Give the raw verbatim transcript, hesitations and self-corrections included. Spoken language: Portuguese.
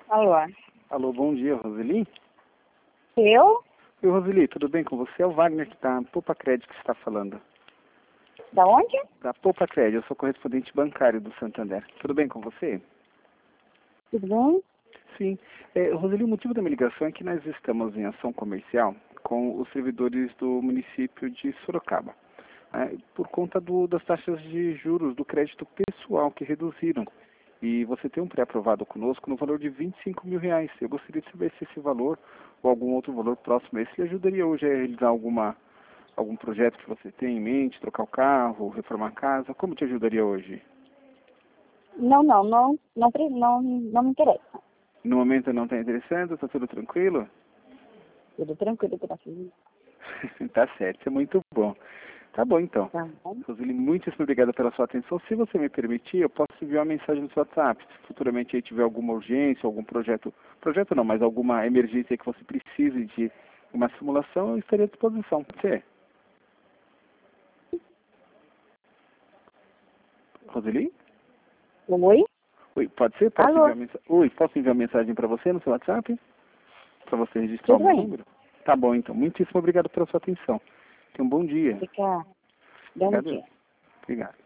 Alô? Alô, bom dia, Roseli? Eu? Oi, Roseli, tudo bem com você? É o Wagner que está, Poupa Crédito que está falando. Da onde? Da Poupa Crédito, eu sou correspondente bancário do Santander. Tudo bem com você? Tudo bem? Sim. É, Roseli, o motivo da minha ligação é que nós estamos em ação comercial com os servidores do município de Sorocaba, né, por conta do, das taxas de juros do crédito pessoal que reduziram. E você tem um pré-aprovado conosco no valor de vinte e cinco mil reais. Eu gostaria de saber se esse valor ou algum outro valor próximo a esse lhe ajudaria hoje a realizar alguma, algum projeto que você tem em mente, trocar o carro, reformar a casa. Como te ajudaria hoje? Não, não, não, não, pre- não, não me interessa. No momento não está interessando? Está tudo tranquilo? Tudo tranquilo, graças Tá certo, isso é muito bom. Tá bom então. a Deus. Tá bom? Roseli, muitíssimo obrigado pela sua atenção. Se você me permitir, eu posso enviar uma mensagem no seu WhatsApp. Se futuramente aí tiver alguma urgência, algum projeto, projeto não, mas alguma emergência que você precise de uma simulação, eu estaria à disposição. Pode ser? Roseli? Oi? Oi, pode ser? Posso Alô? enviar, mensa... Oi, posso enviar mensagem para você no seu WhatsApp? Para você registrar o Tudo meu bem? número? Tá bom então. Muitíssimo obrigado pela sua atenção. Tenha um bom dia. Fica. Bom Obrigado. dia. Obrigado.